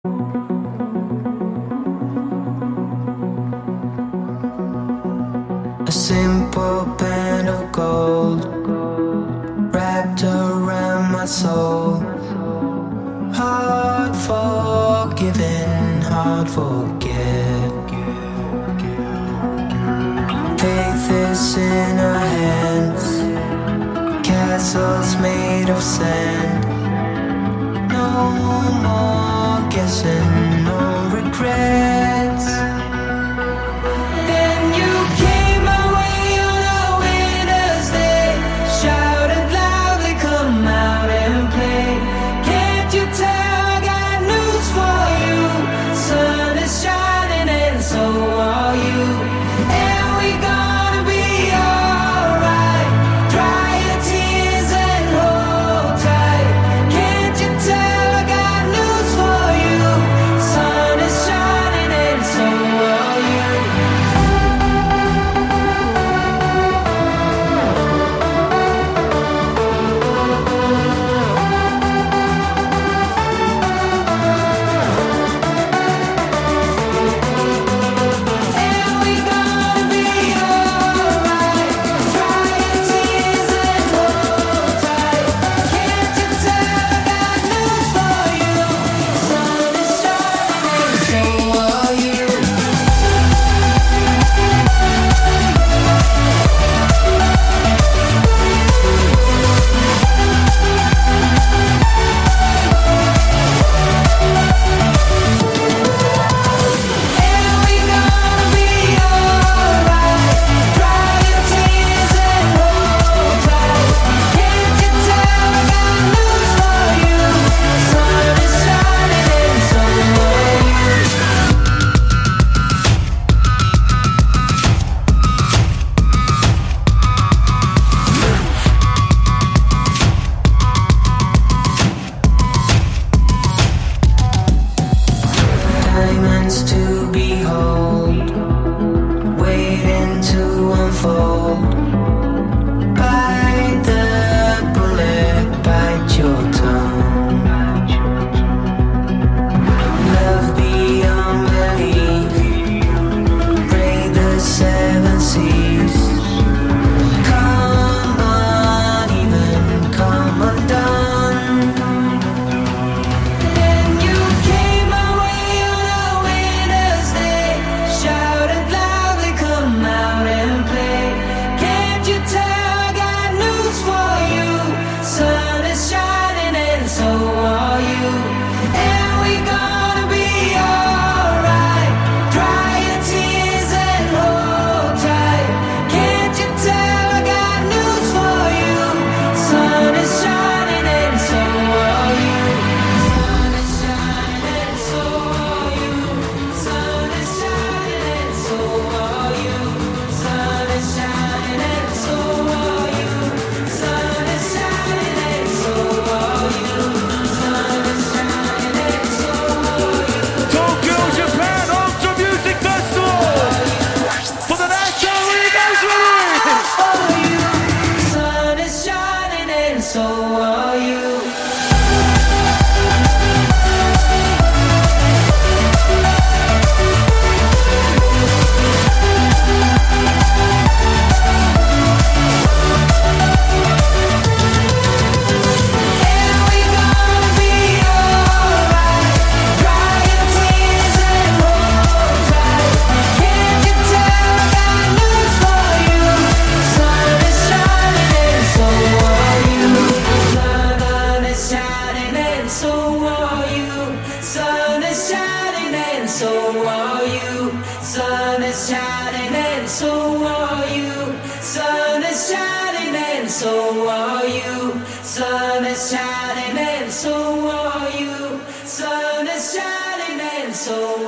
A simple band of gold wrapped around my soul. Hard forgiven, hard forget. Faith is in our hands, castles made of sand. No more guessing, no regrets. Then you came my way on a winter's day, shouted loudly, come out and play. Can't you tell I got news for you? Sun is shining and so are you. And we gonna be alright. Dry your tears and hold tight. Can't you tell I got news for you? Sun is shining and so are you. And we gonna be alright. Dry your tears and hold tight. Can't you tell I got news for you? Sun is shining and so are you. And we gonna be alright. Dry your tears and hold tight. Can't you tell I got news for you? Sun is shining and so are you. Diamonds to behold, waiting to unfold. Bite the bullet, bite your tongue. Love beyond belief, break the seven seas. Come uneven, come undone. Then you came my way on a winter's day, shouted loudly, come out and play. Can't you tell I got news for you? Sun is shining and so are you. And we gonna be alright. Dry your tears and hold tight. Can't you tell I got news for you? Sun is shining and so are you. Sun is shining and so are you. Sun is shining and so are you. Sun is shining and so are you. Sun is shining and so are you. Sun is shining and so are you. Tokyo, Japan Ultra Music Festival for the National Anniversary. For you, sun is shining and so are you. And we gonna be alright. Dry your tears and hold tight. Can't you tell I got news for you? Sun is shining and so are you. Sun is shining and so are you. Sun is shining and so are you. Sun is shining and so are you. Sun is shining and so are you. Sun is shining and so are you. Sun is shining and so